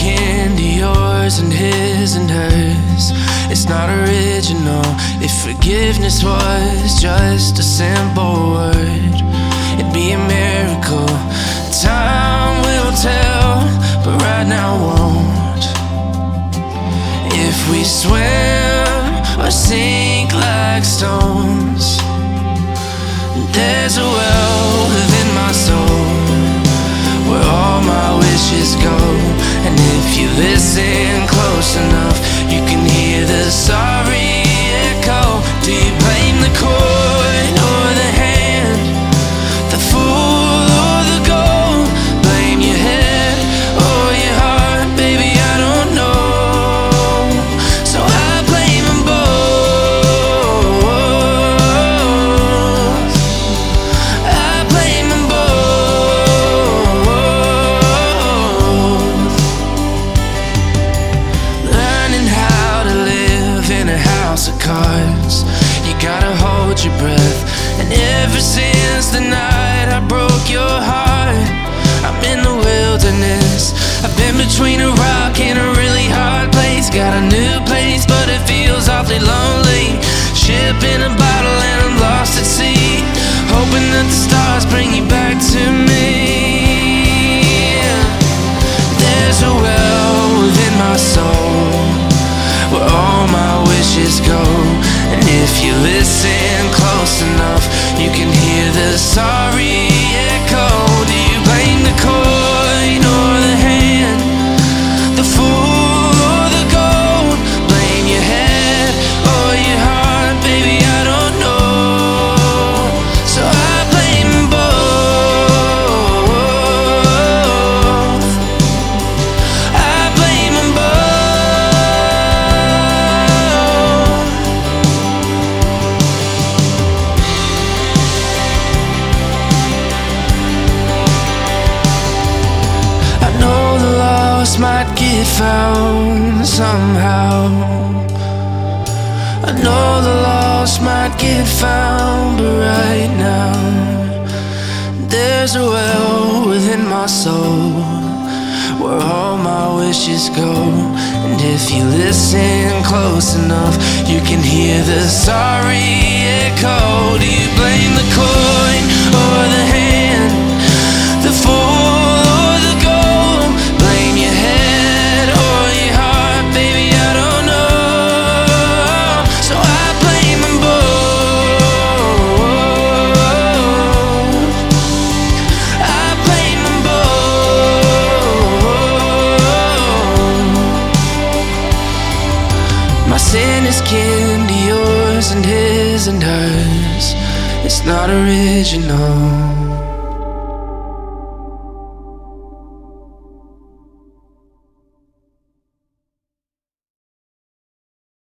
kin to yours and his and hers. It's not original. If forgiveness was just a simple word, it'd be a miracle. Time will tell, but right now won't. If we swim or sink like stones, there's a well within my soul where all my wishes go. And if you listen close enough, you can hear the sorry echo. Do you blame the coin or the hand, the fool or the gold? Blame your head or your heart, baby, I don't know. So I blame them both. I blame them both. Learning how to live in a house of cards, you gotta hold your breath. And ever since the night I broke your heart, I'm in the wilderness. I've been between a rock and a really hard place. Got a new place, but it feels awfully lonely. Ship in a bottle and I'm lost at sea, hoping that the stars bring you back to me. There's a well within my soul where all my wishes go. And if you listen close enough, you can hear the sorry echo. Do you blame the coin or the hand, the fool or the gold? Blame your head or your heart, baby, I don't know. So I blame them both. I blame them both. I know the lost might get found somehow. I know the lost might get found, but right now there's a well within my soul where all my wishes go. And if you listen close enough, you can hear the sorry echo. Do you blame the coin or the hand, the fool or the gold? Blame your head or your heart, baby, I don't know. So I blame them both. I blame them both. My sin is kin to yours and his and hers. It's not original.